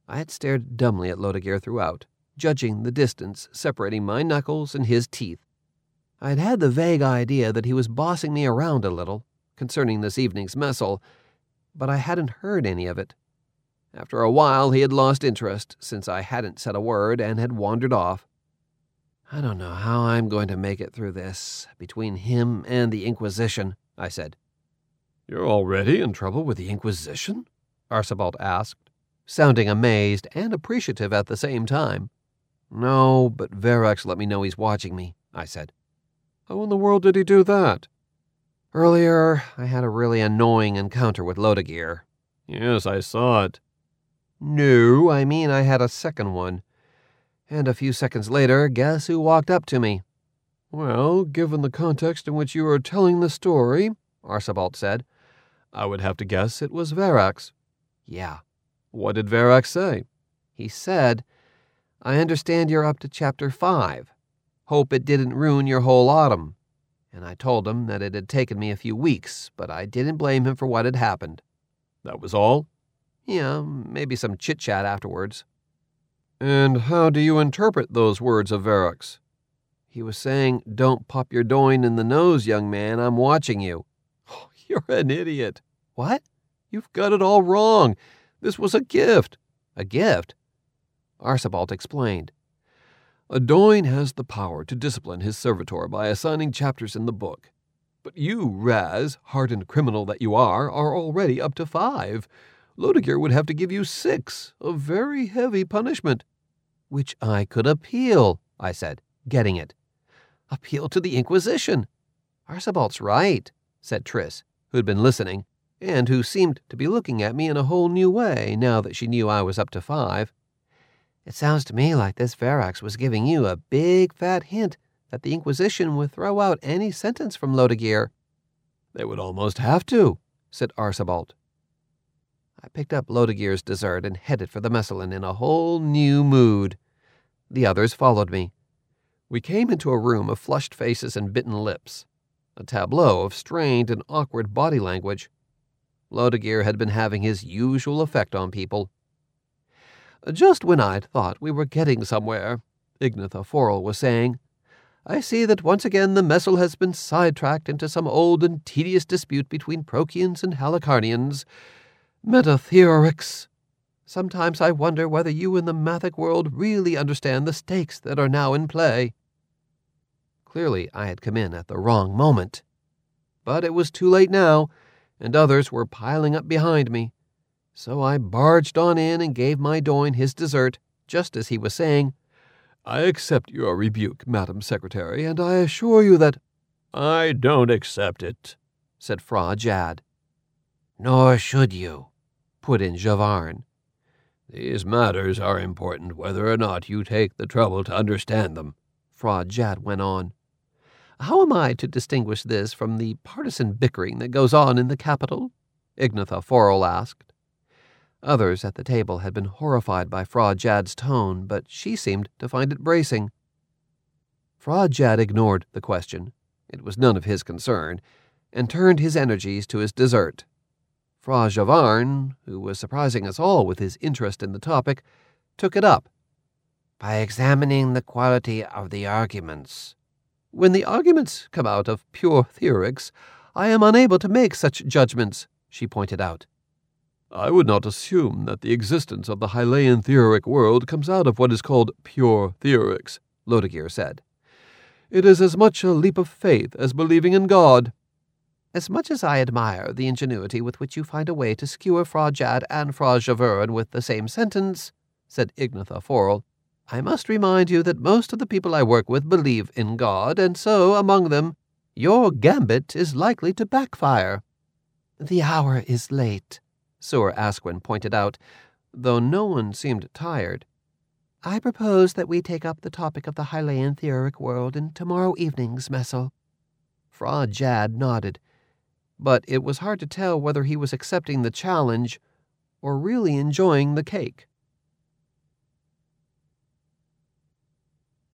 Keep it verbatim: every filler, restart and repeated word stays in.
I had stared dumbly at Lodegear throughout, judging the distance separating my knuckles and his teeth. I had had the vague idea that he was bossing me around a little concerning this evening's messel, but I hadn't heard any of it. After a while, he had lost interest, since I hadn't said a word and had wandered off. I don't know how I'm going to make it through this, between him and the Inquisition, I said. You're already in trouble with the Inquisition? Archibald asked, sounding amazed and appreciative at the same time. No, but Verax let me know he's watching me, I said. How in the world did he do that? Earlier, I had a really annoying encounter with Lodegear. Yes, I saw it. No, I mean I had a second one. And a few seconds later, guess who walked up to me? Well, given the context in which you are telling the story, Archibald said, I would have to guess it was Verax. Yeah. What did Verax say? He said, I understand you're up to chapter five. Hope it didn't ruin your whole autumn. And I told him that it had taken me a few weeks, but I didn't blame him for what had happened. That was all? Yeah, maybe some chit-chat afterwards. And how do you interpret those words of Verax? He was saying, don't pop your doin in the nose, young man, I'm watching you. Oh, you're an idiot. What? You've got it all wrong. This was a gift. A gift? Archibald explained. A Doin has the power to discipline his servitor by assigning chapters in the book. But you, Raz, hardened criminal that you are, are already up to five. Lodegear would have to give you six, a very heavy punishment. Which I could appeal, I said, getting it. Appeal to the Inquisition. Archibald's right, said Triss, who had been listening, and who seemed to be looking at me in a whole new way now that she knew I was up to five. It sounds to me like this Verax was giving you a big fat hint that the Inquisition would throw out any sentence from Lodegear. They would almost have to, said Archibald. I picked up Lodegear's dessert and headed for the Messalin in a whole new mood. The others followed me. We came into a room of flushed faces and bitten lips, a tableau of strained and awkward body language. Lodegear had been having his usual effect on people. Just when I'd thought we were getting somewhere, Ignatha Forel was saying, I see that once again the Messel has been sidetracked into some old and tedious dispute between Prokians and Halicarnians. Metatheorix. Sometimes I wonder whether you in the Mathic world really understand the stakes that are now in play. Clearly I had come in at the wrong moment. But it was too late now, and others were piling up behind me. So I barged on in and gave my Doin his dessert, just as he was saying, I accept your rebuke, Madam Secretary, and I assure you that— I don't accept it, said Fra Jad. Nor should you, put in Javarn. These matters are important whether or not you take the trouble to understand them, Fra Jad went on. How am I to distinguish this from the partisan bickering that goes on in the capital? Ignatha Forel asked. Others at the table had been horrified by Fra Jad's tone, but she seemed to find it bracing. Fra Jad ignored the question. It was none of his concern, and turned his energies to his dessert. Fra Javarn, who was surprising us all with his interest in the topic, took it up. By examining the quality of the arguments. When the arguments come out of pure theorics, I am unable to make such judgments, she pointed out. I would not assume that the existence of the Hylaean theoric world comes out of what is called pure theorics, Lodegear said. It is as much a leap of faith as believing in God. As much as I admire the ingenuity with which you find a way to skewer Fra Jad and Fra Javarn with the same sentence, said Ignatha Forel, I must remind you that most of the people I work with believe in God, and so, among them, your gambit is likely to backfire. The hour is late, Sur Asquin pointed out, though no one seemed tired. I propose that we take up the topic of the Hylaean theoric world in tomorrow evening's messel. Fra Jad nodded, but it was hard to tell whether he was accepting the challenge or really enjoying the cake.